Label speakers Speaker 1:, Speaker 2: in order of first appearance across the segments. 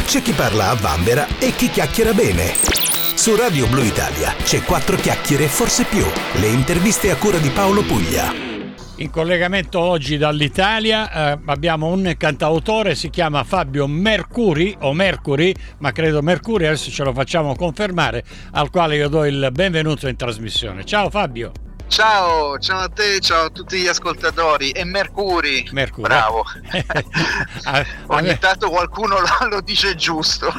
Speaker 1: C'è chi parla a vanvera e chi chiacchiera bene. Su Radio Blu Italia c'è 4 chiacchiere e forse più. Le interviste a cura di Paolo Puglia.
Speaker 2: In collegamento oggi dall'Italia abbiamo un cantautore, si chiama Fabio Mercuri, o Mercury, ma credo Mercuri, adesso ce lo facciamo confermare, al quale io do il benvenuto in trasmissione. Ciao Fabio.
Speaker 3: Ciao a te, ciao a tutti gli ascoltatori. È Mercuri. Bravo. Ogni tanto qualcuno lo dice giusto.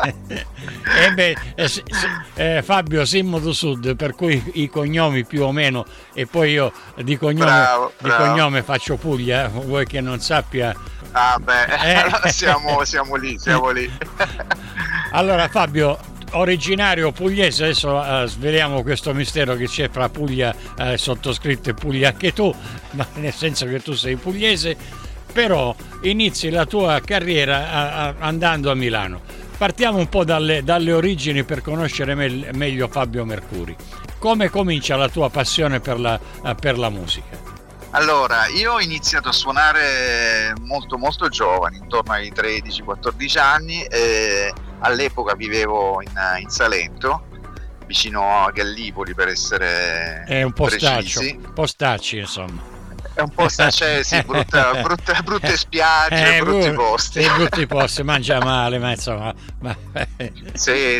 Speaker 2: Fabio Simmo do Sud, per cui i cognomi più o meno, e poi io di cognome faccio Puglia, vuoi che non sappia?
Speaker 3: Allora siamo lì.
Speaker 2: Allora Fabio, originario pugliese, adesso sveliamo questo mistero che c'è fra Puglia, sottoscritto, e Puglia anche tu, ma nel senso che tu sei pugliese, però inizi la tua carriera andando a Milano. Partiamo un po' dalle origini per conoscere meglio Fabio Mercuri. Come comincia la tua passione per la musica?
Speaker 3: Allora, io ho iniziato a suonare molto molto giovane, intorno ai 13-14 anni, e all'epoca vivevo in Salento, vicino a Gallipoli per essere
Speaker 2: un po'
Speaker 3: precisi.
Speaker 2: Postacci, insomma.
Speaker 3: È un po' brutte spiagge, brutti posti.
Speaker 2: Sì, brutti posti, mangia male, ma insomma.
Speaker 3: Sì.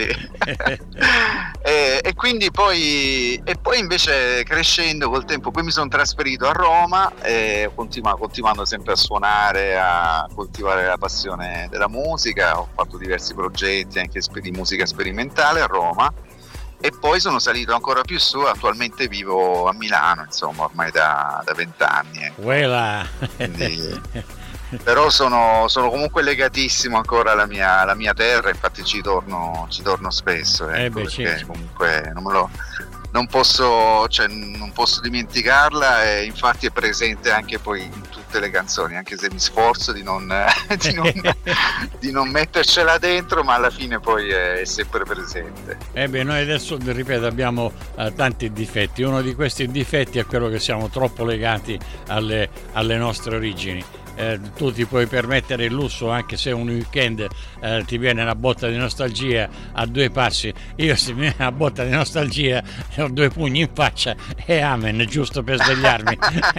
Speaker 3: E quindi poi invece crescendo col tempo, poi mi sono trasferito a Roma e continuando sempre a suonare, a coltivare la passione della musica. Ho fatto diversi progetti anche di musica sperimentale a Roma. E poi sono salito ancora più su, attualmente vivo a Milano, insomma, ormai da 20 anni. Quindi, però sono comunque legatissimo ancora alla mia terra, infatti ci torno spesso, perché comunque non posso dimenticarla, e infatti è presente anche poi in tutte le canzoni, anche se mi sforzo di non mettercela dentro, ma alla fine poi è sempre presente.
Speaker 2: Noi adesso, ripeto, abbiamo tanti difetti. Uno di questi difetti è quello che siamo troppo legati alle nostre origini. Tu ti puoi permettere il lusso, anche se un weekend ti viene una botta di nostalgia a 2 passi. Io, se mi viene una botta di nostalgia, ho 2 pugni in faccia e amen, giusto per svegliarmi.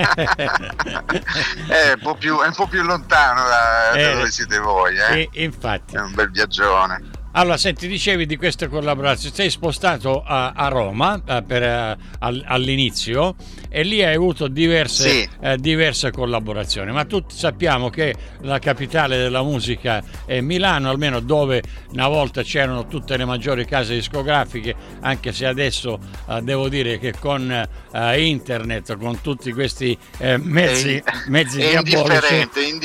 Speaker 3: È un po' più lontano da dove siete voi,
Speaker 2: infatti.
Speaker 3: È un bel viaggione.
Speaker 2: Allora, senti, dicevi di queste collaborazioni, sei spostato a Roma all'inizio, e lì hai avuto diverse collaborazioni, ma tutti sappiamo che la capitale della musica è Milano, almeno dove una volta c'erano tutte le maggiori case discografiche, anche se adesso devo dire che con internet, con tutti questi mezzi diabolici,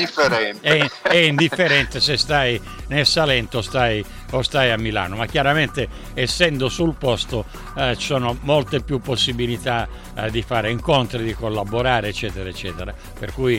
Speaker 2: è indifferente se stai nel Salento o stai a Milano, ma chiaramente essendo sul posto ci sono molte più possibilità di fare incontri, di collaborare, eccetera eccetera, per cui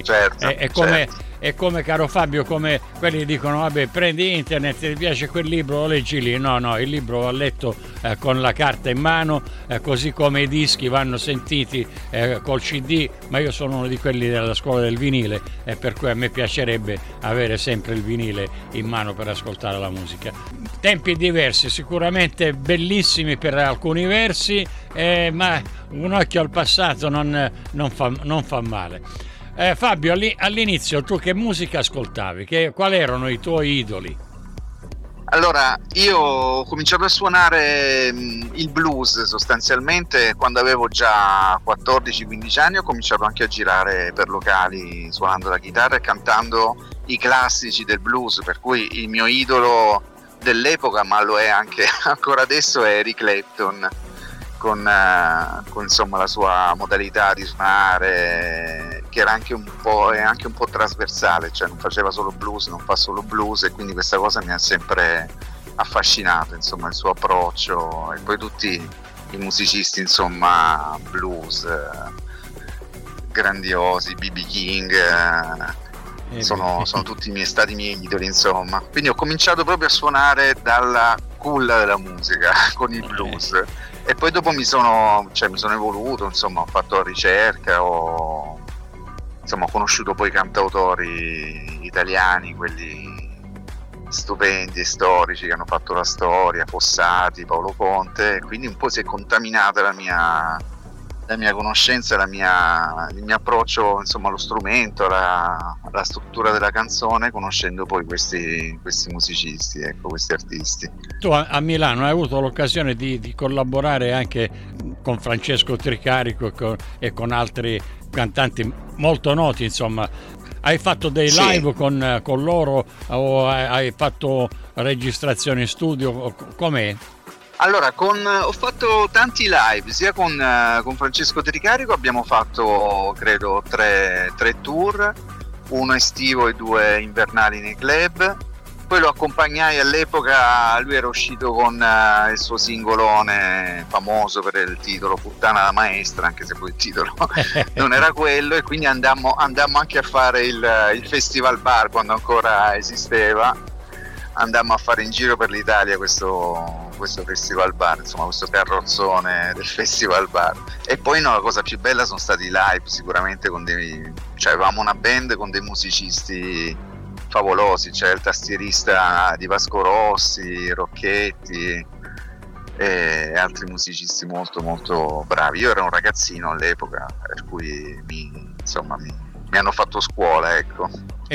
Speaker 2: è come, caro Fabio, come quelli che dicono vabbè, prendi internet, ti piace quel libro, lo leggi lì. No, il libro va letto con la carta in mano, così come i dischi vanno sentiti col CD, ma io sono uno di quelli della scuola del vinile, per cui a me piacerebbe avere sempre il vinile in mano per ascoltare la musica. Tempi diversi, sicuramente bellissimi per alcuni versi, ma un occhio al passato non fa male. Fabio, all'inizio tu che musica ascoltavi? Quali erano i tuoi idoli?
Speaker 3: Allora, io ho cominciato a suonare il blues sostanzialmente quando avevo già 14-15 anni. Ho cominciato anche a girare per locali suonando la chitarra e cantando i classici del blues, per cui il mio idolo dell'epoca, ma lo è anche ancora adesso, è Eric Clapton, con insomma la sua modalità di suonare, che era anche un po' trasversale, cioè non faceva solo blues, non fa solo blues, e quindi questa cosa mi ha sempre affascinato, insomma, il suo approccio. E poi tutti i musicisti, insomma, blues grandiosi, B.B. King, sono tutti stati miei idoli, insomma. Quindi ho cominciato proprio a suonare dalla culla della musica con il blues, e poi dopo mi sono evoluto, insomma, ho fatto ricerca, ho conosciuto poi cantautori italiani, quelli stupendi e storici che hanno fatto la storia, Fossati, Paolo Conte, quindi un po' si è contaminata la mia conoscenza, il mio approccio, insomma, allo strumento, alla struttura della canzone, conoscendo poi questi musicisti, ecco, questi artisti.
Speaker 2: Tu a Milano hai avuto l'occasione di collaborare anche con Francesco Tricarico e con altri cantanti molto noti, insomma. Hai fatto dei live con loro o hai fatto registrazioni in studio? Com'è?
Speaker 3: Allora, ho fatto tanti live, sia con Francesco Tricarico abbiamo fatto credo tre tour, uno estivo e 2 invernali nei club. Poi lo accompagnai all'epoca, lui era uscito con il suo singolone famoso per il titolo Puttana la maestra, anche se poi il titolo non era quello, e quindi andammo anche a fare il Festival Bar quando ancora esisteva. Andammo a fare in giro per l'Italia questo Festival Bar, insomma, questo carrozzone del Festival Bar. E poi la cosa più bella sono stati i live, sicuramente avevamo una band con dei musicisti favolosi, c'è il tastierista di Vasco Rossi, Rocchetti e altri musicisti molto molto bravi. Io ero un ragazzino all'epoca, per cui mi hanno fatto scuola, ecco.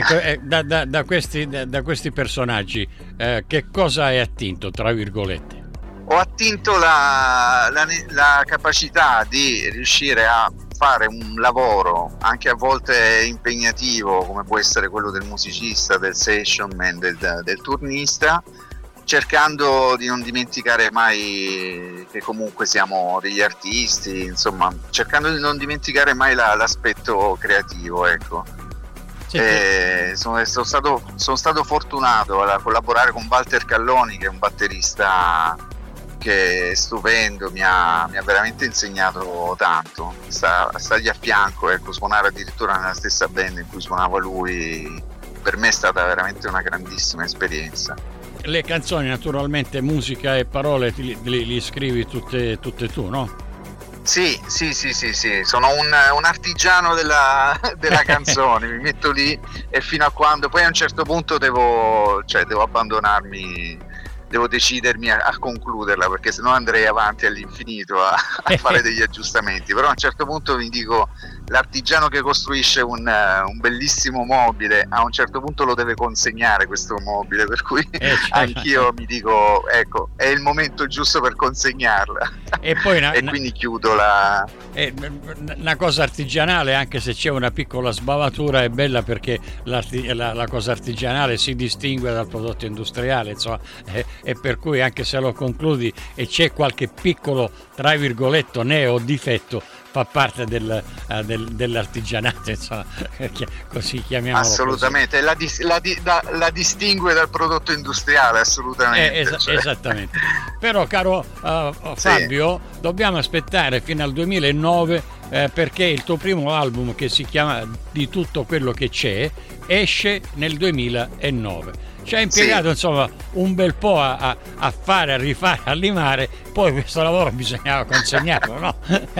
Speaker 2: Da questi personaggi che cosa hai attinto, tra virgolette?
Speaker 3: Ho attinto la capacità di riuscire a fare un lavoro anche a volte impegnativo, come può essere quello del musicista, del session man, del turnista, cercando di non dimenticare mai che comunque siamo degli artisti, insomma, cercando di non dimenticare mai l'aspetto creativo, ecco. Sono stato fortunato a collaborare con Walter Calloni, che è un batterista che è stupendo, mi ha veramente insegnato tanto, stargli a fianco, ecco, suonare addirittura nella stessa band in cui suonava lui, per me è stata veramente una grandissima esperienza.
Speaker 2: Le canzoni, naturalmente, musica e parole li scrivi tutte tu, no?
Speaker 3: Sì, sono un artigiano della canzone, mi metto lì e fino a quando poi a un certo punto devo abbandonarmi, devo decidermi a concluderla, perché sennò andrei avanti all'infinito a fare degli aggiustamenti. Però a un certo punto mi dico, l'artigiano che costruisce un bellissimo mobile a un certo punto lo deve consegnare questo mobile, per cui anch'io mi dico, ecco, è il momento giusto per consegnarla. E poi quindi chiudo
Speaker 2: una cosa artigianale, anche se c'è una piccola sbavatura, è bella, perché la cosa artigianale si distingue dal prodotto industriale, insomma, e per cui anche se lo concludi e c'è qualche piccolo, tra virgolette, neo difetto, fa parte dell'artigianato, insomma, così chiamiamolo.
Speaker 3: Assolutamente, così. La distingue dal prodotto industriale, assolutamente.
Speaker 2: Esattamente. Però, caro Fabio, dobbiamo aspettare fino al 2009 perché il tuo primo album, che si chiama Di tutto quello che c'è, esce nel 2009. Ci ha impiegato insomma un bel po' a fare, a rifare, a limare, poi questo lavoro bisognava consegnarlo, no?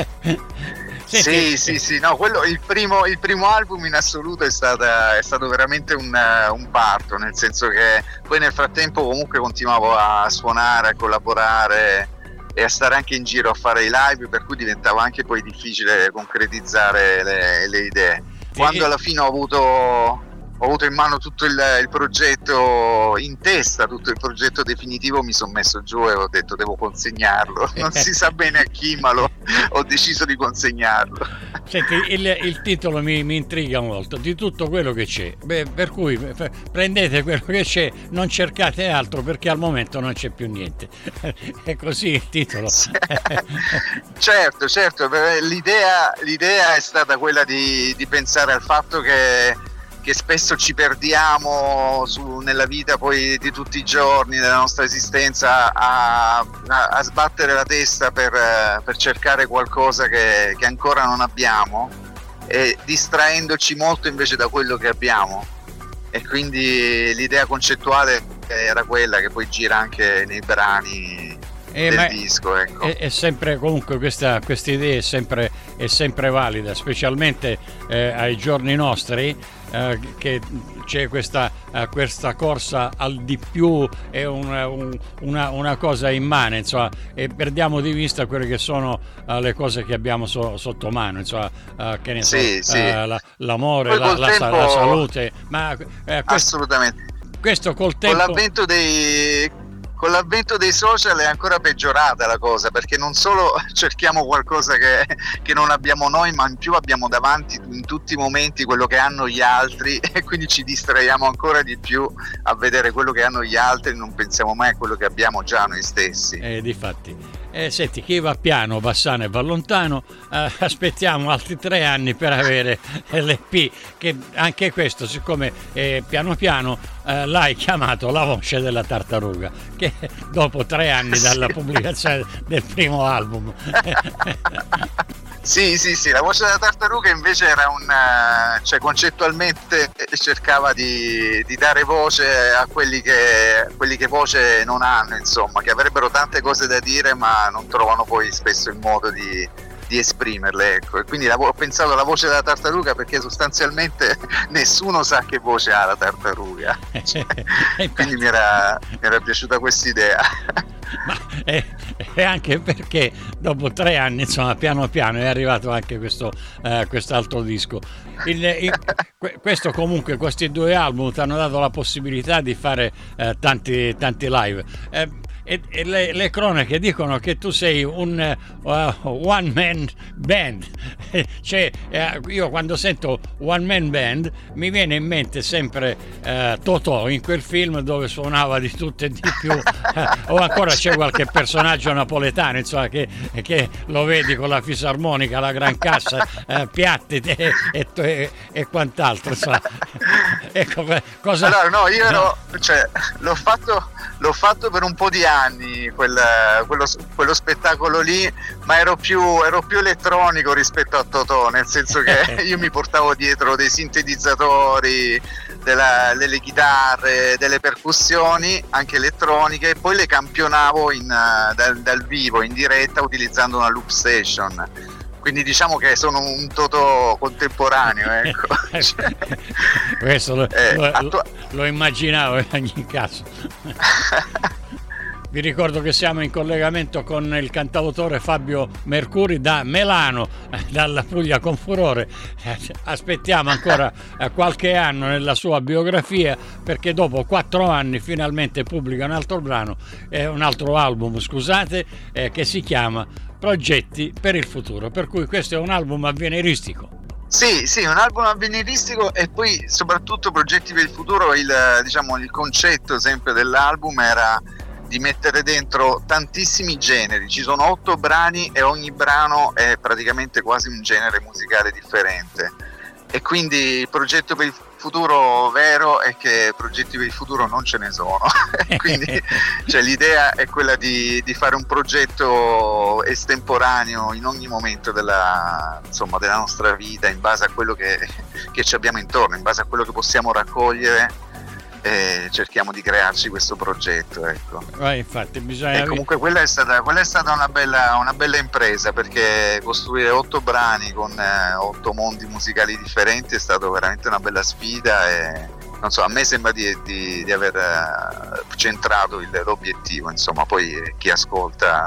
Speaker 3: Sì, no, il primo album in assoluto è stato veramente un parto, nel senso che poi nel frattempo comunque continuavo a suonare, a collaborare e a stare anche in giro a fare i live, per cui diventava anche poi difficile concretizzare le idee. Quando alla fine ho avuto in mano tutto il progetto in testa, tutto il progetto definitivo, mi sono messo giù e ho detto devo consegnarlo, non si sa bene a chi, ma ho deciso di consegnarlo.
Speaker 2: Senti, il titolo mi intriga molto, Di tutto quello che c'è. Per cui prendete quello che c'è, non cercate altro, perché al momento non c'è più niente. È così il titolo.
Speaker 3: Certo, l'idea è stata quella di pensare al fatto che spesso ci perdiamo nella vita poi di tutti i giorni della nostra esistenza a sbattere la testa per cercare qualcosa che ancora non abbiamo, e distraendoci molto invece da quello che abbiamo. E quindi l'idea concettuale era quella che poi gira anche nei brani del disco, ecco.
Speaker 2: È sempre, comunque, questa idea è sempre valida, specialmente ai giorni nostri, che c'è questa corsa al di più, è una cosa immane, insomma, e perdiamo di vista quelle che sono le cose che abbiamo sotto mano, insomma, che ne so, l'amore, la salute, ma
Speaker 3: assolutamente.
Speaker 2: Questo col tempo,
Speaker 3: con l'avvento dei social è ancora peggiorata la cosa, perché non solo cerchiamo qualcosa che non abbiamo noi, ma in più abbiamo davanti in tutti i momenti quello che hanno gli altri, e quindi ci distraiamo ancora di più a vedere quello che hanno gli altri e non pensiamo mai a quello che abbiamo già noi stessi.
Speaker 2: Difatti. Senti, chi va piano va sano e va lontano. Aspettiamo altri 3 anni per avere l'EP, che anche questo, siccome piano piano l'hai chiamato La voce della tartaruga, che dopo 3 anni dalla pubblicazione del primo album.
Speaker 3: Sì, La voce della tartaruga invece era cioè concettualmente cercava di dare voce a quelli che voce non hanno, insomma, che avrebbero tante cose da dire ma non trovano poi spesso il modo di esprimerle, ecco. E quindi ho pensato alla voce della tartaruga perché sostanzialmente nessuno sa che voce ha la tartaruga, quindi mi era piaciuta questa idea.
Speaker 2: Ma è anche perché dopo 3 anni, insomma, piano piano è arrivato anche quest'altro disco. Questo comunque, questi 2 album ti hanno dato la possibilità di fare tanti live. E le cronache dicono che tu sei un one man band. Cioè, io quando sento one man band mi viene in mente sempre Totò, in quel film dove suonava di tutto e di più, o ancora c'è qualche personaggio napoletano, insomma, che lo vedi con la fisarmonica, la gran cassa, piatti e quant'altro, insomma. Ecco, cosa...
Speaker 3: Allora, no, io l'ho fatto per un po' di anni quello spettacolo lì, ma ero più elettronico rispetto a Totò, nel senso che io mi portavo dietro dei sintetizzatori, delle chitarre, delle percussioni anche elettroniche, e poi le campionavo dal vivo, in diretta, utilizzando una loop station. Quindi diciamo che sono un Totò contemporaneo, ecco.
Speaker 2: Questo lo immaginavo in ogni caso. Vi ricordo che siamo in collegamento con il cantautore Fabio Mercuri da Melano, dalla Puglia con furore. Aspettiamo ancora qualche anno nella sua biografia, perché dopo 4 anni finalmente pubblica un altro album, scusate, che si chiama Progetti per il futuro, per cui questo è un album avveniristico.
Speaker 3: Sì, un album avveniristico, e poi soprattutto Progetti per il futuro, il concetto sempre dell'album era di mettere dentro tantissimi generi. Ci sono 8 brani e ogni brano è praticamente quasi un genere musicale differente, e quindi il progetto per il futuro vero è che progetti per il futuro non ce ne sono. Quindi l'idea è quella di fare un progetto estemporaneo in ogni momento della nostra vita, in base a quello che ci abbiamo intorno, in base a quello che possiamo raccogliere, e cerchiamo di crearci questo progetto, ecco.
Speaker 2: Infatti bisogna...
Speaker 3: E comunque quella è stata una bella impresa, perché costruire 8 brani con 8 mondi musicali differenti è stato veramente una bella sfida, e non so, a me sembra di aver centrato l'obiettivo, insomma, poi chi ascolta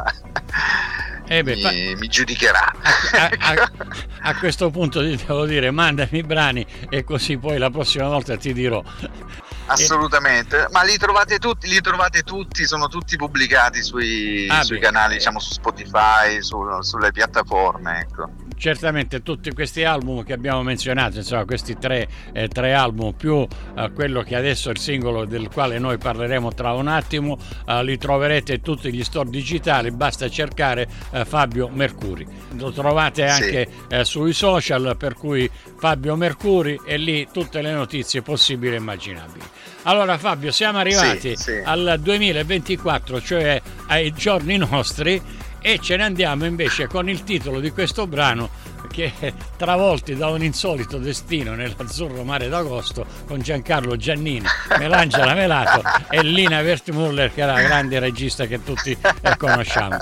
Speaker 3: mi giudicherà.
Speaker 2: A questo punto ti devo dire, mandami i brani e così poi la prossima volta ti dirò.
Speaker 3: Assolutamente, ma li trovate tutti, sono tutti pubblicati sui canali, diciamo, su Spotify, sulle piattaforme, ecco.
Speaker 2: Certamente tutti questi album che abbiamo menzionato, insomma, questi tre album più quello che adesso è il singolo del quale noi parleremo tra un attimo, li troverete in tutti gli store digitali, basta cercare Fabio Mercuri. Lo trovate anche sui social, per cui Fabio Mercuri, e lì tutte le notizie possibili e immaginabili. Allora Fabio, siamo arrivati al 2024, cioè ai giorni nostri, e ce ne andiamo invece con il titolo di questo brano che travolti da un insolito destino nell'azzurro mare d'agosto con Giancarlo Giannini, Melangela Melato e Lina Wertmüller, che era la grande regista che tutti conosciamo.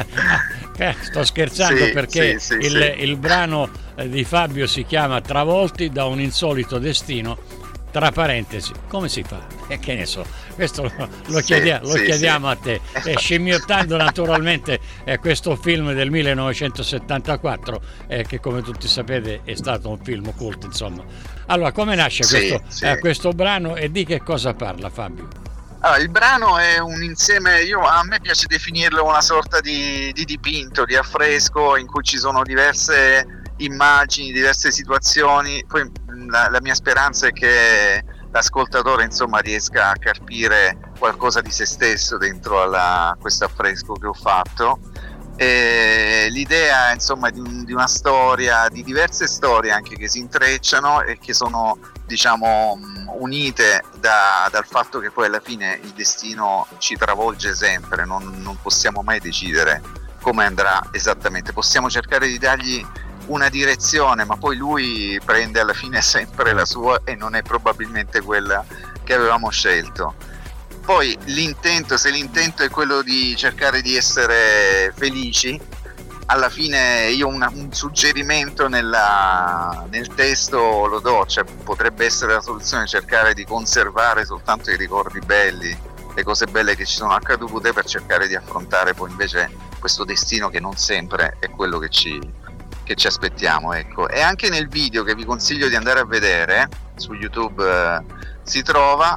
Speaker 2: Sto scherzando, perché il brano di Fabio si chiama Travolti da un insolito destino. Tra parentesi, come si fa? Che ne so, questo lo chiediamo a te. Scimmiottando naturalmente questo film del 1974, che come tutti sapete è stato un film cult, insomma. Allora, come nasce questo brano e di che cosa parla, Fabio?
Speaker 3: Allora, il brano è un insieme, a me piace definirlo una sorta di dipinto, di affresco, in cui ci sono diverse immagini, diverse situazioni. Poi la mia speranza è che l'ascoltatore, insomma, riesca a carpire qualcosa di se stesso dentro questo affresco che ho fatto. E l'idea, insomma, di una storia, di diverse storie anche che si intrecciano e che sono, diciamo, unite dal fatto che poi alla fine il destino ci travolge sempre, non possiamo mai decidere come andrà esattamente, possiamo cercare di dargli una direzione, ma poi lui prende alla fine sempre la sua e non è probabilmente quella che avevamo scelto. Poi se l'intento è quello di cercare di essere felici, alla fine io un suggerimento nel testo lo do, cioè potrebbe essere la soluzione cercare di conservare soltanto i ricordi belli, le cose belle che ci sono accadute, per cercare di affrontare poi invece questo destino che non sempre è quello che ci aspettiamo, ecco. E anche nel video, che vi consiglio di andare a vedere su YouTube, si trova.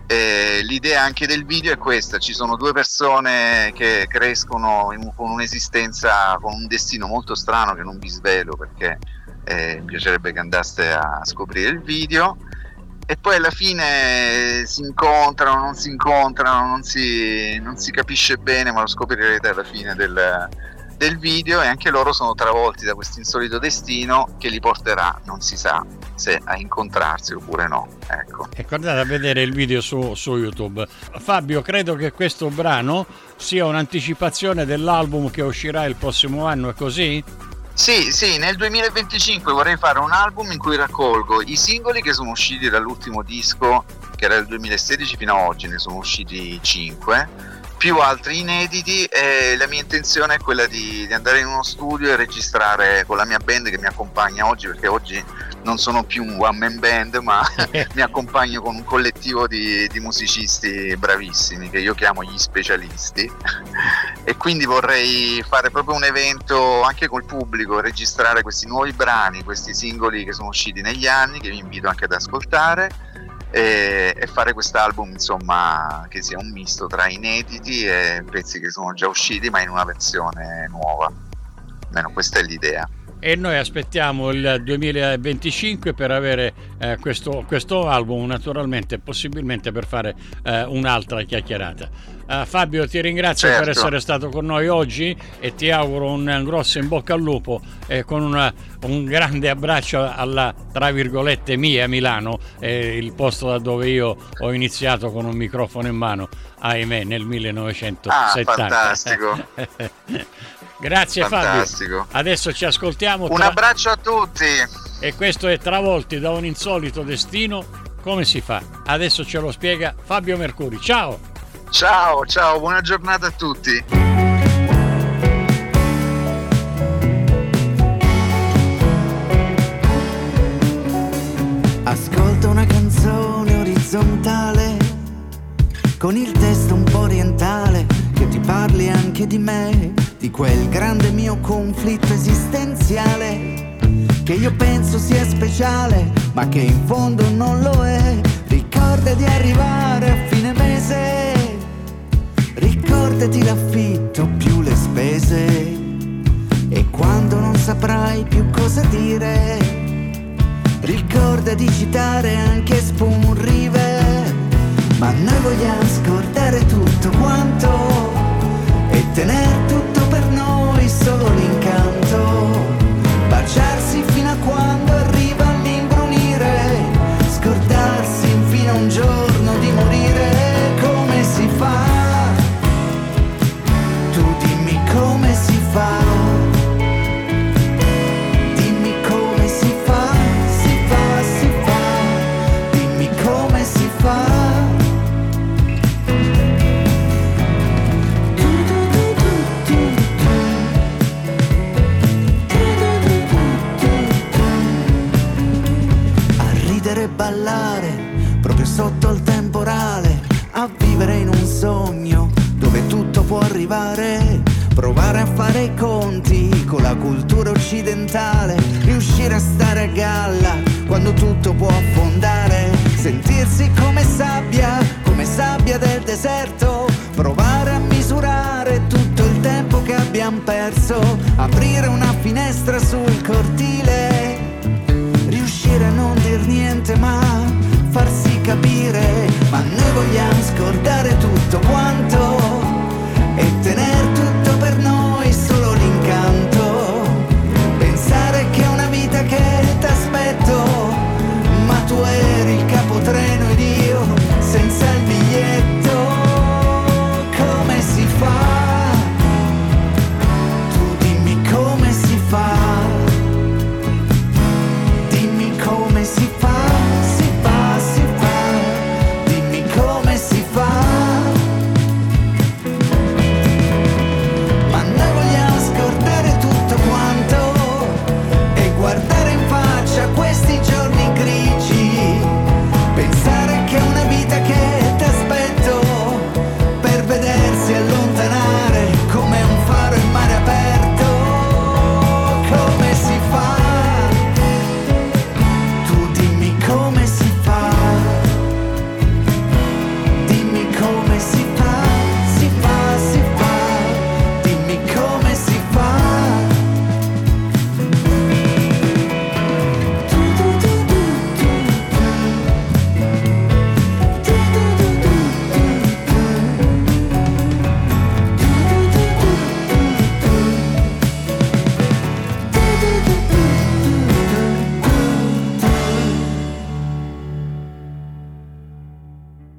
Speaker 3: L'idea anche del video è questa: ci sono due persone che crescono con un'esistenza, con un destino molto strano che non vi svelo perché mi piacerebbe che andaste a scoprire il video, e poi alla fine si incontrano, non si incontrano, non si capisce bene, ma lo scoprirete alla fine del video, e anche loro sono travolti da questo insolito destino che li porterà, non si sa se a incontrarsi oppure no, ecco.
Speaker 2: Ecco, andate a vedere il video su YouTube. Fabio, credo che questo brano sia un'anticipazione dell'album che uscirà il prossimo anno, è così?
Speaker 3: Sì, nel 2025 vorrei fare un album in cui raccolgo i singoli che sono usciti dall'ultimo disco, che era il 2016, fino a oggi ne sono usciti 5, più altri inediti, e la mia intenzione è quella di andare in uno studio e registrare con la mia band che mi accompagna oggi, perché oggi non sono più un one man band, ma mi accompagno con un collettivo di musicisti bravissimi che io chiamo gli specialisti, e quindi vorrei fare proprio un evento anche col pubblico, registrare questi nuovi brani, questi singoli che sono usciti negli anni, che vi invito anche ad ascoltare, e fare quest'album, insomma, che sia un misto tra inediti e pezzi che sono già usciti ma in una versione nuova. Almeno questa è l'idea.
Speaker 2: E noi aspettiamo il 2025 per avere questo album, naturalmente, possibilmente per fare un'altra chiacchierata. Fabio, ti ringrazio per essere stato con noi oggi e ti auguro un grosso in bocca al lupo, con un grande abbraccio alla, tra virgolette, mia Milano, il posto da dove io ho iniziato con un microfono in mano, ahimè, nel 1970.
Speaker 3: Fantastico.
Speaker 2: Grazie,
Speaker 3: fantastico.
Speaker 2: Fabio. Adesso ci ascoltiamo.
Speaker 3: Un abbraccio a tutti.
Speaker 2: E questo è Travolti da un insolito destino. Come si fa? Adesso ce lo spiega Fabio Mercuri. Ciao, buona giornata a tutti.
Speaker 4: Ascolta una canzone orizzontale con il testo un po' orientale, che ti parli anche di me, di quel grande mio conflitto esistenziale, che io penso sia speciale, ma che in fondo non lo è. Ricorda di arrivare a fine mese, ricordati l'affitto più le spese, e quando non saprai più cosa dire, ricorda di citare anche Spoon River. Ma noi vogliamo scordare tutto quanto e tener tutto per noi, solo l'incanto, baciarsi fino a quando arriva all'imbrunire, scordarsi infine un giorno di morire. Come si fa? Tu dimmi come si fa, dimmi sogno dove tutto può arrivare, provare a fare i conti con la cultura occidentale, riuscire a stare a galla quando tutto può affondare, sentirsi come sabbia del deserto, provare a misurare tutto il tempo che abbiamo perso, aprire una finestra sul cortile, riuscire a non dir niente ma farsi capire, ma noi vogliamo scordare